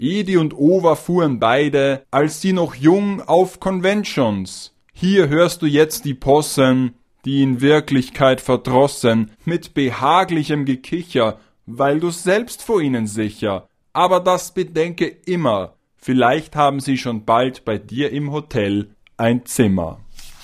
Edi und Owa fuhren beide, als sie noch jung, auf Conventions. Hier hörst du jetzt die Possen, die in Wirklichkeit verdrossen, mit behaglichem Gekicher, weil du selbst vor ihnen sicher. Aber das bedenke immer, vielleicht haben sie schon bald bei dir im Hotel ein Zimmer.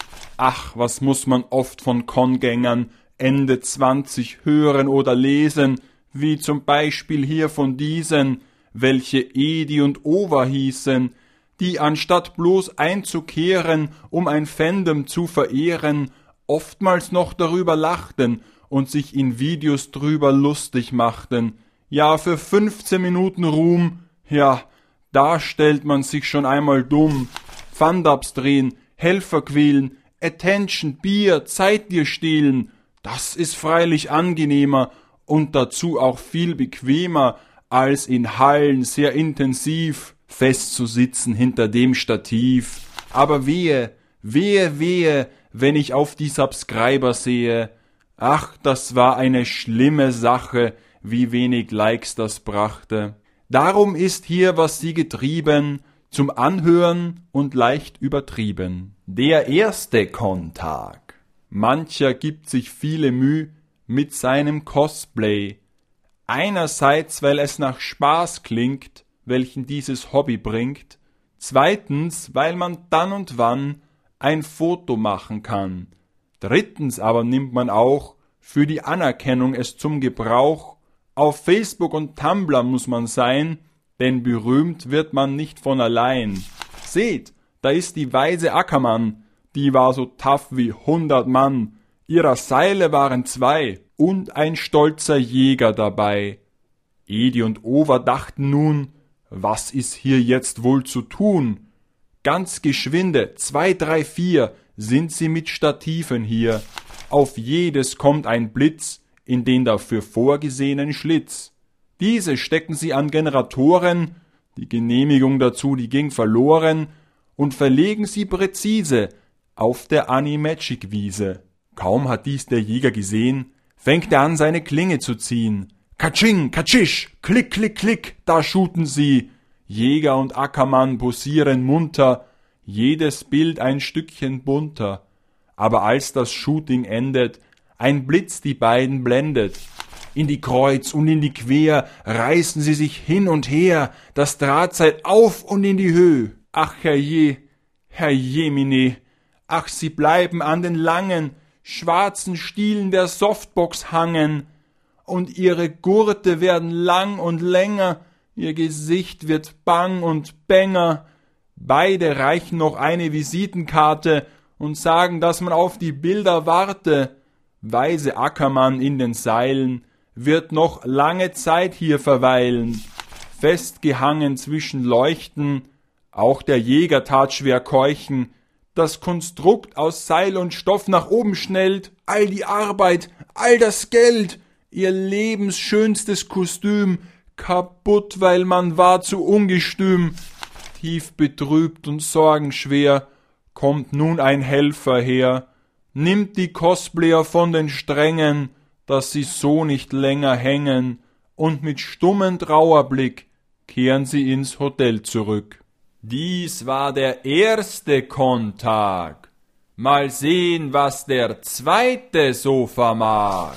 Ach, was muss man oft von Kongängern Ende 20 hören oder lesen, wie zum Beispiel hier von diesen, welche Edi und Owa hießen, die anstatt bloß einzukehren, um ein Fandom zu verehren, oftmals noch darüber lachten und sich in Videos drüber lustig machten. Ja, für 15 Minuten Ruhm, ja, da stellt man sich schon einmal dumm. Fun-Ups drehen, Helfer quälen, Attention, Bier, Zeit dir stehlen, das ist freilich angenehmer und dazu auch viel bequemer, als in Hallen sehr intensiv festzusitzen hinter dem Stativ. Aber wehe, wehe, wehe, wenn ich auf die Subscriber sehe. Ach, das war eine schlimme Sache, wie wenig Likes das brachte. Darum ist hier, was sie getrieben, zum Anhören und leicht übertrieben. Der erste Kontag. Mancher gibt sich viele Mühe mit seinem Cosplay. Einerseits, weil es nach Spaß klingt, welchen dieses Hobby bringt. Zweitens, weil man dann und wann ein Foto machen kann. Drittens aber nimmt man auch für die Anerkennung es zum Gebrauch. Auf Facebook und Tumblr muss man sein, denn berühmt wird man nicht von allein. Seht, da ist die weise Ackermann, die war so tough wie 100 Mann. Ihrer Seile waren 2 und ein stolzer Jäger dabei. Edi und Owa dachten nun, was ist hier jetzt wohl zu tun? Ganz geschwinde, 2, 3, 4 sind sie mit Stativen hier. Auf jedes kommt ein Blitz in den dafür vorgesehenen Schlitz. Diese stecken sie an Generatoren, die Genehmigung dazu, die ging verloren, und verlegen sie präzise auf der Animagic-Wiese. Kaum hat dies der Jäger gesehen, fängt er an, seine Klinge zu ziehen. Katsching, katschisch, klick, klick, klick, da shooten sie. Jäger und Ackermann posieren munter, jedes Bild ein Stückchen bunter. Aber als das Shooting endet, ein Blitz die beiden blendet. In die Kreuz und in die Quer reißen sie sich hin und her, das Drahtseil auf und in die Höhe. Ach herrjemine, ach sie bleiben an den langen, schwarzen Stielen der Softbox hangen, und ihre Gurte werden lang und länger, ihr Gesicht wird bang und bänger. Beide reichen noch eine Visitenkarte und sagen, dass man auf die Bilder warte. Weise Ackermann in den Seilen wird noch lange Zeit hier verweilen. Festgehangen zwischen Leuchten, auch der Jäger tat schwer keuchen. Das Konstrukt aus Seil und Stoff nach oben schnellt, all die Arbeit, all das Geld, ihr lebensschönstes Kostüm, kaputt, weil man war zu ungestüm. Tief betrübt und sorgenschwer kommt nun ein Helfer her, nimmt die Cosplayer von den Strängen, dass sie so nicht länger hängen, und mit stummem Trauerblick kehren sie ins Hotel zurück. Dies war der erste Kontag. Mal sehen, was der zweite so vermag.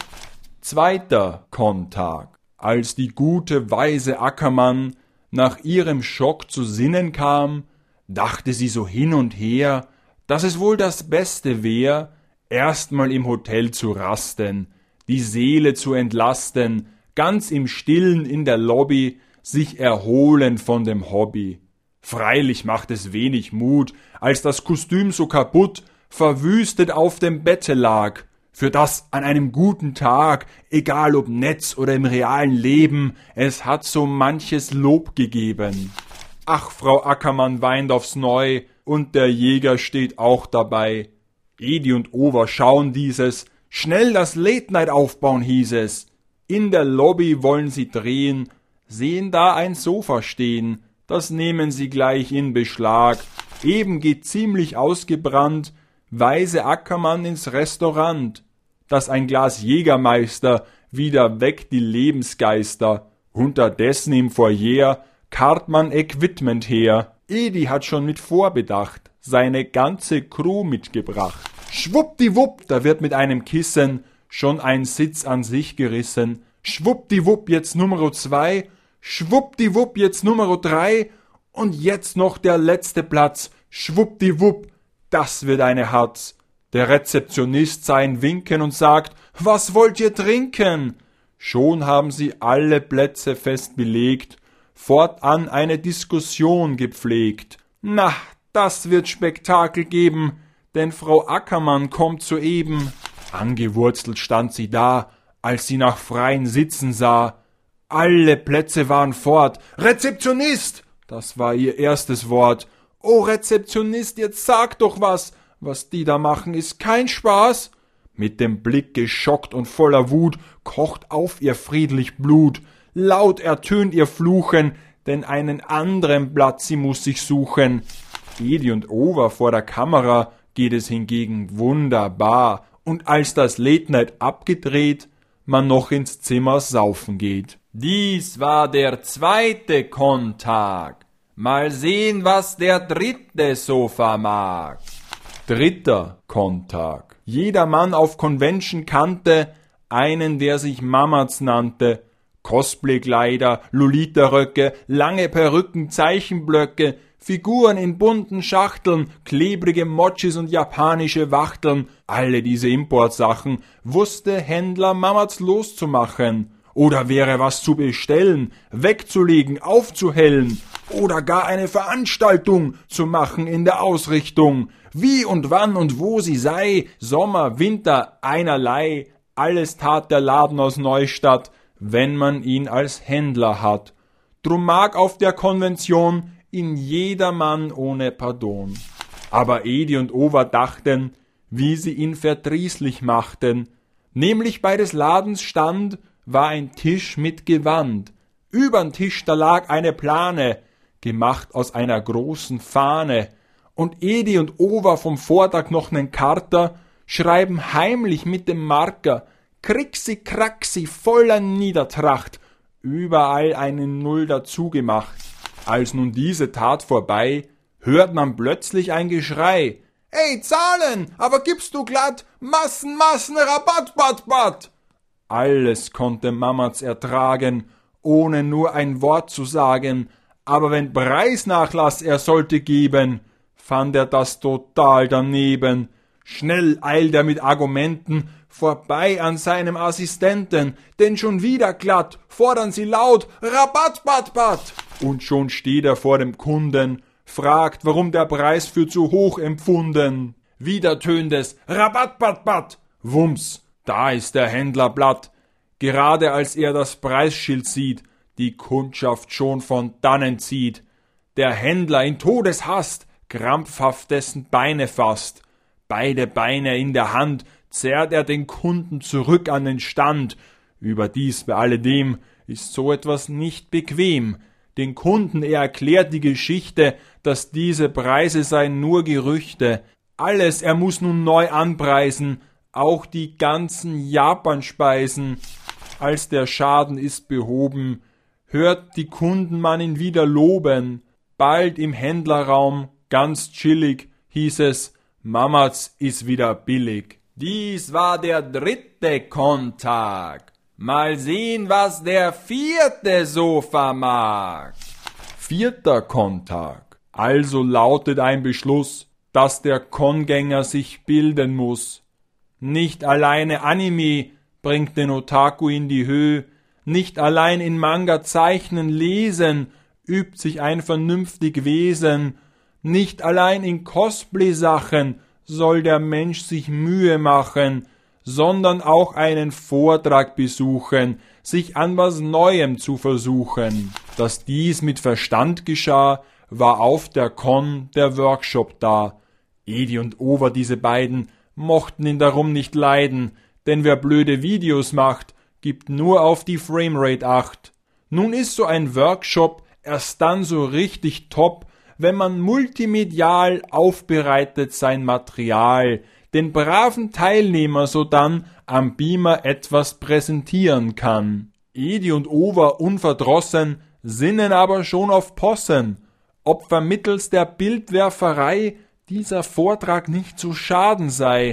Zweiter Kontag. Als die gute, weise Ackermann nach ihrem Schock zu Sinnen kam, dachte sie so hin und her, dass es wohl das Beste wär, erstmal im Hotel zu rasten, die Seele zu entlasten, ganz im Stillen in der Lobby, sich erholen von dem Hobby. Freilich macht es wenig Mut, als das Kostüm so kaputt, verwüstet auf dem Bette lag, für das an einem guten Tag, egal ob Netz oder im realen Leben, es hat so manches Lob gegeben. Ach, Frau Ackermann weint aufs Neu, und der Jäger steht auch dabei. Edi und Owa schauen dieses, schnell das Late Night aufbauen, hieß es. In der Lobby wollen sie drehen, sehen da ein Sofa stehen, das nehmen sie gleich in Beschlag. Eben geht ziemlich ausgebrannt, weise Ackermann ins Restaurant, dass ein Glas Jägermeister wieder weckt die Lebensgeister. Unterdessen im Foyer karrt man Equipment her. Edi hat schon mit Vorbedacht seine ganze Crew mitgebracht. Schwuppdiwupp, da wird mit einem Kissen schon ein Sitz an sich gerissen. Schwuppdiwupp, jetzt Nummer 2, schwuppdiwupp, jetzt Nummer 3 und jetzt noch der letzte Platz. Schwuppdiwupp, das wird eine Hatz. Der Rezeptionist sah ihn winken und sagt, was wollt ihr trinken? Schon haben sie alle Plätze fest belegt, fortan eine Diskussion gepflegt. Na, das wird Spektakel geben, denn Frau Ackermann kommt soeben. Angewurzelt stand sie da, als sie nach freien Sitzen sah. Alle Plätze waren fort. Rezeptionist! Das war ihr erstes Wort. Oh, Rezeptionist, jetzt sag doch was die da machen, ist kein Spaß. Mit dem Blick geschockt und voller Wut kocht auf ihr friedlich Blut. Laut ertönt ihr Fluchen, denn einen anderen Platz sie muss sich suchen. Edi und Over vor der Kamera geht es hingegen wunderbar. Und als das Late Night abgedreht, man noch ins Zimmer saufen geht. Dies war der 2. Kontag. Mal sehen, was der 3. so vermag. 3. Kontag. Jeder Mann auf Convention kannte einen, der sich Mamatz nannte. Cosplay-Kleider, Lolita-Röcke, lange Perücken, Zeichenblöcke, Figuren in bunten Schachteln, klebrige Mochis und japanische Wachteln, alle diese Importsachen wusste Händler Mamatz loszumachen. Oder wäre was zu bestellen, wegzulegen, aufzuhellen oder gar eine Veranstaltung zu machen in der Ausrichtung. Wie und wann und wo sie sei, Sommer, Winter, einerlei, alles tat der Laden aus Neustadt, wenn man ihn als Händler hat. Drum mag auf der Konvention ihn jedermann ohne Pardon. Aber Edi und Over dachten, wie sie ihn verdrießlich machten, nämlich bei des Ladens Stand war ein Tisch mit Gewand. Übern Tisch da lag eine Plane, gemacht aus einer großen Fahne. Und Edi und Over vom Vortag noch nen Karter schreiben heimlich mit dem Marker Krixi Kraxi voller Niedertracht, überall eine Null dazu gemacht. Als nun diese Tat vorbei, hört man plötzlich ein Geschrei. »Ey, Zahlen, aber gibst du glatt Massen, Rabatt, Bat!« Alles konnte Mamatz ertragen, ohne nur ein Wort zu sagen, aber wenn Preisnachlass er sollte geben, fand er das total daneben. Schnell eilt er mit Argumenten vorbei an seinem Assistenten, denn schon wieder glatt fordern sie laut Rabatt, Bat! Und schon steht er vor dem Kunden, fragt, warum der Preis für zu hoch empfunden. Wieder tönt es Rabatt, Bat! Wumms, da ist der Händler platt. Gerade als er das Preisschild sieht, die Kundschaft schon von dannen zieht. Der Händler in Todeshast krampfhaft dessen Beine fasst. Beide Beine in der Hand zerrt er den Kunden zurück an den Stand. Überdies bei alledem ist so etwas nicht bequem. Den Kunden er erklärt die Geschichte, dass diese Preise seien nur Gerüchte. Alles er muss nun neu anpreisen, auch die ganzen Japanspeisen. Als der Schaden ist behoben, hört die Kunden man ihn wieder loben. Bald im Händlerraum, ganz chillig, hieß es, Mamatz ist wieder billig. Dies war der 3. Kontag. Mal sehen, was der 4. so vermag. 4. Kontag. Also lautet ein Beschluss, dass der Kongänger sich bilden muss. Nicht alleine Anime bringt den Otaku in die Höhe, nicht allein in Manga zeichnen, lesen, übt sich ein vernünftig Wesen, nicht allein in Cosplay-Sachen soll der Mensch sich Mühe machen, sondern auch einen Vortrag besuchen, sich an was Neuem zu versuchen. Dass dies mit Verstand geschah, war auf der Con der Workshop da. Edi und Over, diese beiden, mochten ihn darum nicht leiden, denn wer blöde Videos macht, gibt nur auf die Framerate Acht. Nun ist so ein Workshop erst dann so richtig top, wenn man multimedial aufbereitet sein Material, den braven Teilnehmer sodann am Beamer etwas präsentieren kann. Edi und Over unverdrossen sinnen aber schon auf Possen, ob vermittels der Bildwerferei dieser Vortrag nicht zu schaden sei.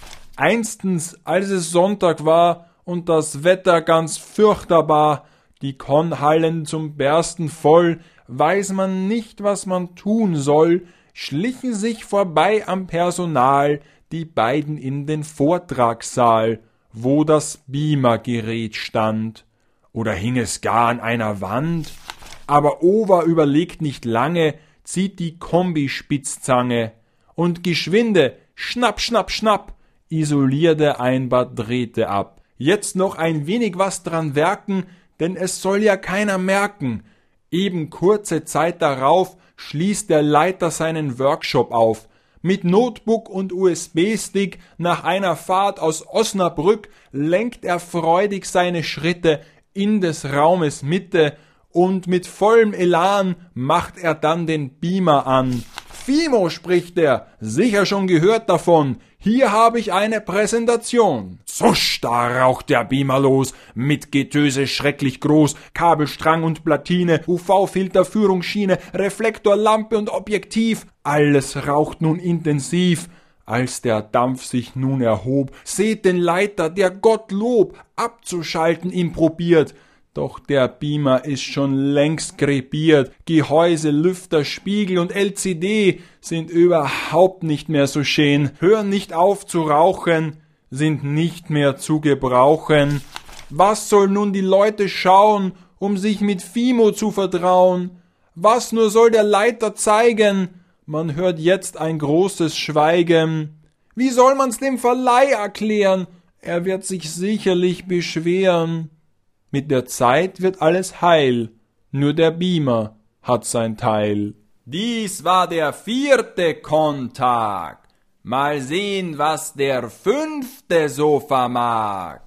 Einstens, als es Sonntag war und das Wetter ganz fürchterbar, die Konhallen zum Bersten voll, weiß man nicht, was man tun soll, schlichen sich vorbei am Personal die beiden in den Vortragssaal, wo das Beamergerät stand. Oder hing es gar an einer Wand? Aber Over überlegt nicht lange, zieht die Kombispitzzange und geschwinde, schnapp, schnapp, schnapp, isolierte ein paar Drähte ab. Jetzt noch ein wenig was dran werken, denn es soll ja keiner merken. Eben kurze Zeit darauf schließt der Leiter seinen Workshop auf. Mit Notebook und USB-Stick nach einer Fahrt aus Osnabrück lenkt er freudig seine Schritte in des Raumes Mitte und mit vollem Elan macht er dann den Beamer an. Fimo, spricht er, sicher schon gehört davon, hier habe ich eine Präsentation. Zusch, da raucht der Beamer los, mit Getöse schrecklich groß, Kabelstrang und Platine, UV-Filter, Führungsschiene, Reflektor, Lampe und Objektiv, alles raucht nun intensiv. Als der Dampf sich nun erhob, seht den Leiter, der Gottlob abzuschalten ihm probiert. Doch der Beamer ist schon längst krepiert. Gehäuse, Lüfter, Spiegel und LCD sind überhaupt nicht mehr so schön, hören nicht auf zu rauchen, sind nicht mehr zu gebrauchen. Was soll nun die Leute schauen, um sich mit Fimo zu vertrauen? Was nur soll der Leiter zeigen? Man hört jetzt ein großes Schweigen. Wie soll man's dem Verleih erklären? Er wird sich sicherlich beschweren. Mit der Zeit wird alles heil, nur der Beamer hat sein Teil. Dies war der 4. Kontag. Mal sehen, was der 5. so vermag.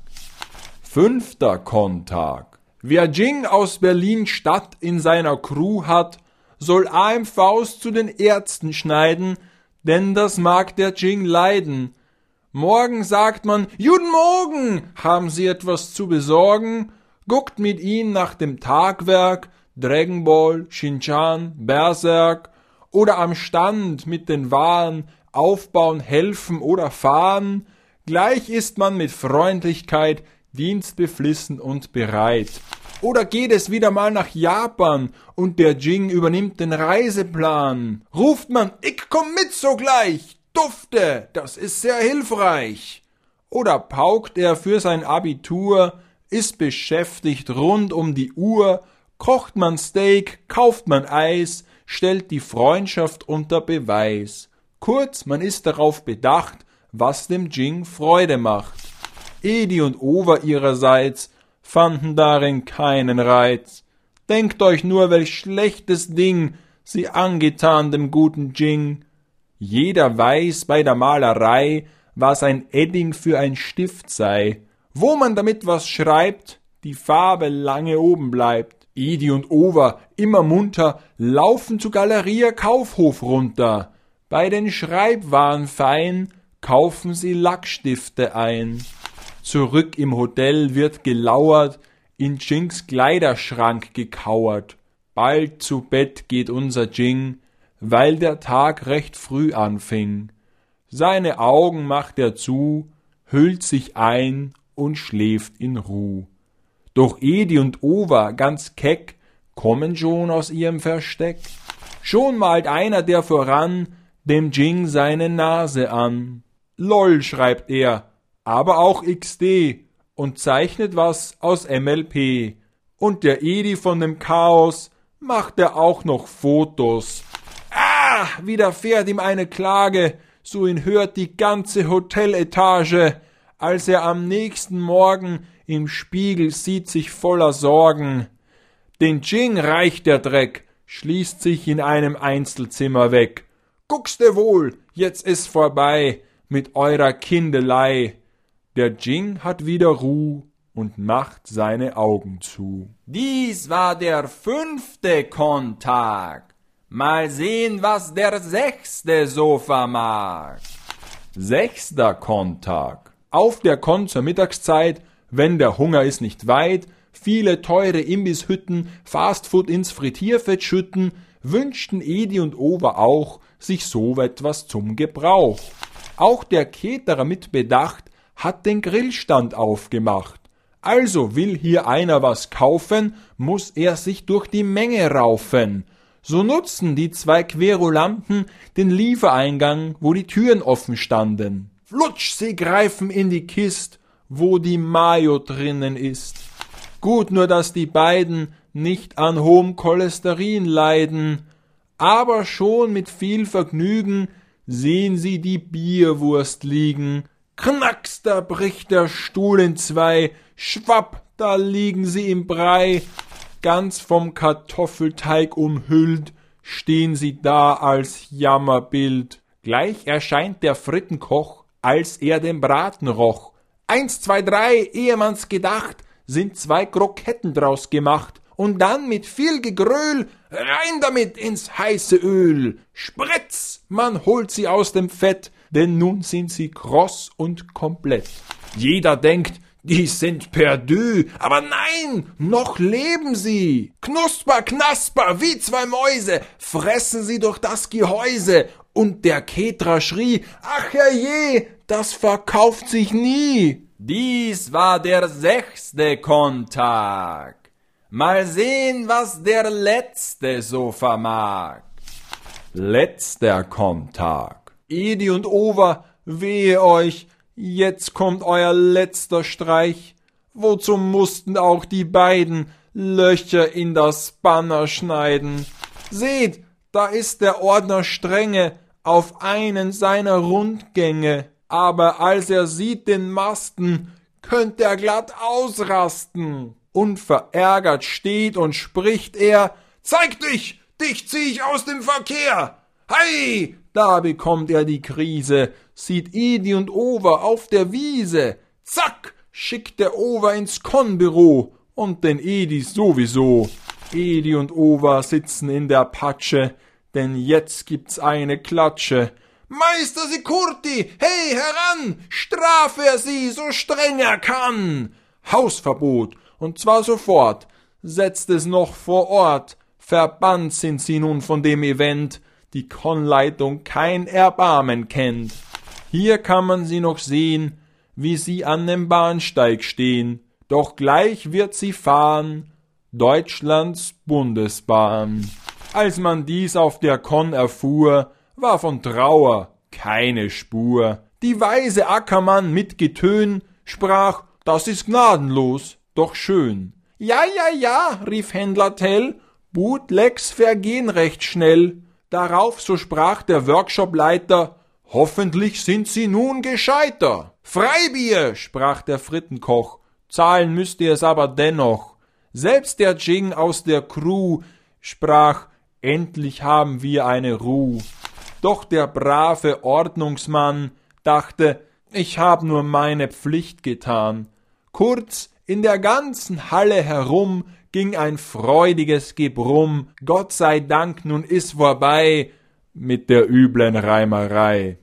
5. Kontag. Wer Jing aus Berlin Stadt in seiner Crew hat, soll AMVs zu den Ärzten schneiden, denn das mag der Jing leiden. Morgen sagt man, »Guten Morgen, haben Sie etwas zu besorgen?« Guckt mit ihnen nach dem Tagwerk, Dragon Ball, Shin-Chan, Berserk oder am Stand mit den Waren aufbauen, helfen oder fahren. Gleich ist man mit Freundlichkeit dienstbeflissen und bereit. Oder geht es wieder mal nach Japan und der Jing übernimmt den Reiseplan. Ruft man, ich komm mit sogleich, dufte, das ist sehr hilfreich. Oder paukt er für sein Abitur, ist beschäftigt rund um die Uhr, kocht man Steak, kauft man Eis, stellt die Freundschaft unter Beweis. Kurz, man ist darauf bedacht, was dem Jing Freude macht. Edi und Over ihrerseits fanden darin keinen Reiz. Denkt euch nur, welch schlechtes Ding sie angetan dem guten Jing. Jeder weiß bei der Malerei, was ein Edding für ein Stift sei. Wo man damit was schreibt, die Farbe lange oben bleibt. Edi und Over, immer munter, laufen zu Galeria Kaufhof runter. Bei den Schreibwaren fein kaufen sie Lackstifte ein. Zurück im Hotel wird gelauert, in Jings Kleiderschrank gekauert. Bald zu Bett geht unser Jing, weil der Tag recht früh anfing. Seine Augen macht er zu, hüllt sich ein und schläft in Ruh. Doch Edi und Over, ganz keck, kommen schon aus ihrem Versteck. Schon malt einer der voran dem Jing seine Nase an. LOL, schreibt er, aber auch XD und zeichnet was aus MLP. Und der Edi von dem Chaos macht er auch noch Fotos. Ah, widerfährt ihm eine Klage, so ihn hört die ganze Hoteletage, als er am nächsten Morgen im Spiegel sieht sich voller Sorgen. Den Jing reicht der Dreck, schließt sich in einem Einzelzimmer weg. Guckste wohl, jetzt ist vorbei mit eurer Kindelei. Der Jing hat wieder Ruh und macht seine Augen zu. Dies war der 5. Kontag. Mal sehen, was der 6. so vermag. 6. Kontag. Auf der Kon zur Mittagszeit, wenn der Hunger ist nicht weit, viele teure Imbisshütten, Fastfood ins Frittierfett schütten, wünschten Edi und Owa auch sich so etwas zum Gebrauch. Auch der Keterer mit Bedacht hat den Grillstand aufgemacht. Also will hier einer was kaufen, muss er sich durch die Menge raufen. So nutzen die zwei Querulanten den Liefereingang, wo die Türen offen standen. Flutsch, sie greifen in die Kist, wo die Mayo drinnen ist. Gut nur, dass die beiden nicht an hohem Cholesterin leiden, aber schon mit viel Vergnügen sehen sie die Bierwurst liegen. Knacks, da bricht der Stuhl in zwei, schwapp, da liegen sie im Brei. Ganz vom Kartoffelteig umhüllt, stehen sie da als Jammerbild. Gleich erscheint der Frittenkoch, als er den Braten roch. 1, 2, 3, ehe man's gedacht, sind 2 Kroketten draus gemacht. Und dann mit viel Gegröhl, rein damit ins heiße Öl. Spritz, man holt sie aus dem Fett, denn nun sind sie kross und komplett. Jeder denkt, die sind perdu, aber nein, noch leben sie. Knusper, knasper, wie 2 Mäuse, fressen sie durch das Gehäuse. Und der Keterer schrie, ach herrje, das verkauft sich nie. Dies war der 6. Kontag. Mal sehen, was der letzte so vermag. Letzter Kontag. Edi und Owa, wehe euch, jetzt kommt euer letzter Streich. Wozu mussten auch die beiden Löcher in das Banner schneiden? Seht, da ist der Ordner strenge auf einen seiner Rundgänge. Aber als er sieht den Masten, könnt er glatt ausrasten. Unverärgert steht und spricht er, zeig dich, dich zieh ich aus dem Verkehr. Hei, da bekommt er die Krise, sieht Edi und Owa auf der Wiese. Zack, schickt der Owa ins Konbüro und den Edi sowieso. Edi und Owa sitzen in der Patsche, denn jetzt gibt's eine Klatsche. Meister Sikurti, hey heran, strafe er sie so streng er kann. Hausverbot, und zwar sofort, setzt es noch vor Ort. Verbannt sind sie nun von dem Event, die Konleitung kein Erbarmen kennt. Hier kann man sie noch sehen, wie sie an dem Bahnsteig stehen, doch gleich wird sie fahren, Deutschlands Bundesbahn. Als man dies auf der Kon erfuhr, war von Trauer keine Spur. Die weise Ackermann mit Getön sprach, das ist gnadenlos, doch schön. Ja, ja, ja, rief Händler Tell, Bootlegs vergehen recht schnell. Darauf, so sprach der Workshopleiter, hoffentlich sind Sie nun gescheiter. Freibier, sprach der Frittenkoch, zahlen müsst ihr es aber dennoch. Selbst der Jing aus der Crew sprach, endlich haben wir eine Ruh. Doch der brave Ordnungsmann dachte, ich hab nur meine Pflicht getan. Kurz, in der ganzen Halle herum ging ein freudiges Gebrumm. Gott sei Dank, nun ist vorbei mit der üblen Reimerei.